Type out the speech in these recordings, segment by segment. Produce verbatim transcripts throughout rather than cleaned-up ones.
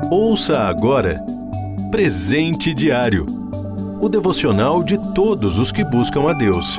Ouça agora Presente Diário, o devocional de todos os que buscam a Deus.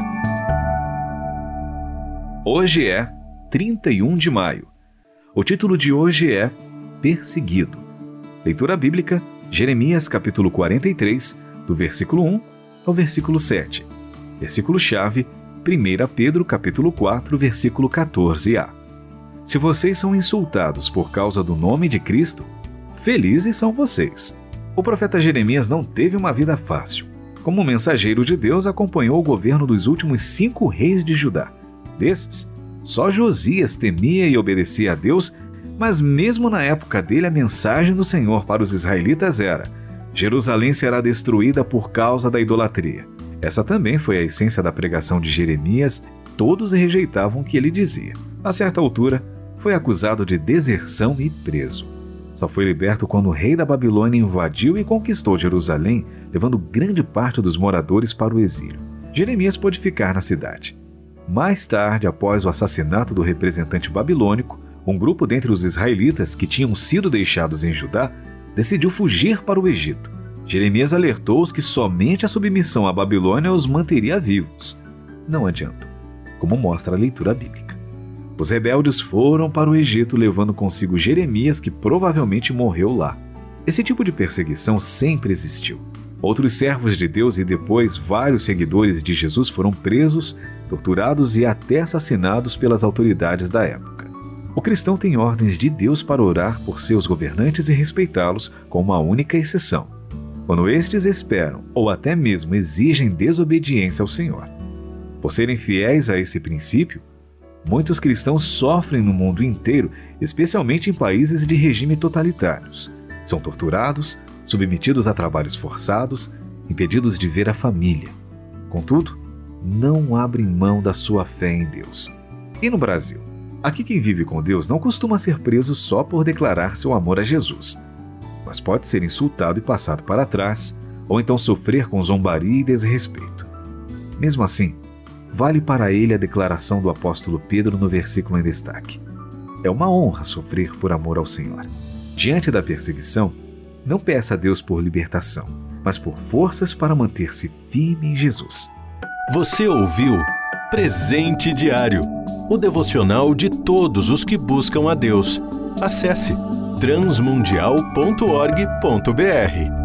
Hoje é trinta e um de maio. O título de hoje é Perseguido. Leitura bíblica, Jeremias capítulo quarenta e três, do versículo um ao versículo sete. Versículo-chave, primeira Pedro capítulo quatro, versículo quatorze a. Se vocês são insultados por causa do nome de Cristo, felizes são vocês. O profeta Jeremias não teve uma vida fácil. Como mensageiro de Deus, acompanhou o governo dos últimos cinco reis de Judá. Desses, só Josias temia e obedecia a Deus, mas mesmo na época dele, a mensagem do Senhor para os israelitas era: Jerusalém será destruída por causa da idolatria. Essa também foi a essência da pregação de Jeremias. Todos rejeitavam o que ele dizia. A certa altura, foi acusado de deserção e preso. Só foi liberto quando o rei da Babilônia invadiu e conquistou Jerusalém, levando grande parte dos moradores para o exílio. Jeremias pôde ficar na cidade. Mais tarde, após o assassinato do representante babilônico, um grupo dentre os israelitas que tinham sido deixados em Judá decidiu fugir para o Egito. Jeremias alertou-os que somente a submissão à Babilônia os manteria vivos. Não adiantou, como mostra a leitura bíblica. Os rebeldes foram para o Egito, levando consigo Jeremias, que provavelmente morreu lá. Esse tipo de perseguição sempre existiu. Outros servos de Deus e depois vários seguidores de Jesus foram presos, torturados e até assassinados pelas autoridades da época. O cristão tem ordens de Deus para orar por seus governantes e respeitá-los, com uma única exceção: quando estes esperam ou até mesmo exigem desobediência ao Senhor. Por serem fiéis a esse princípio, muitos cristãos sofrem no mundo inteiro, especialmente em países de regime totalitários. São torturados, submetidos a trabalhos forçados, impedidos de ver a família. Contudo, não abrem mão da sua fé em Deus. E no Brasil? Aqui quem vive com Deus não costuma ser preso só por declarar seu amor a Jesus, mas pode ser insultado e passado para trás, ou então sofrer com zombaria e desrespeito. Mesmo assim, vale para ele a declaração do apóstolo Pedro no versículo em destaque: é uma honra sofrer por amor ao Senhor. Diante da perseguição, não peça a Deus por libertação, mas por forças para manter-se firme em Jesus. Você ouviu Presente Diário, o devocional de todos os que buscam a Deus. Acesse transmundial ponto org ponto br.